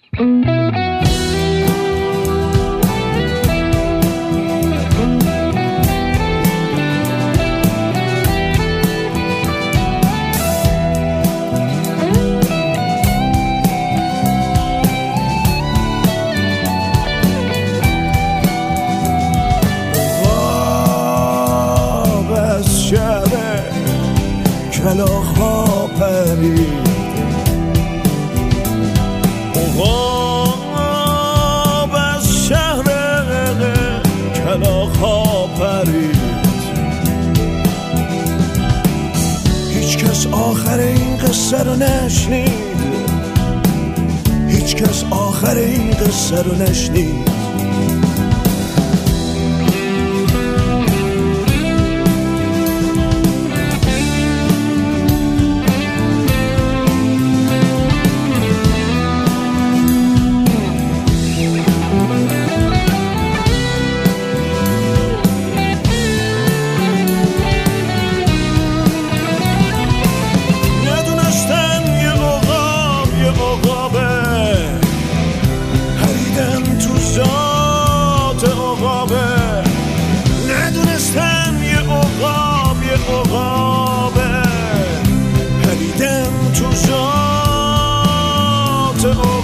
کلاغ‌ها پرید، عقاب از شهر کلاغ‌ها پرید. هیچ کس آخر این قصه رو نشنید، هیچ کس آخر این قصه رو نشنید. ندونستن یه عقابه پریدن تو ذات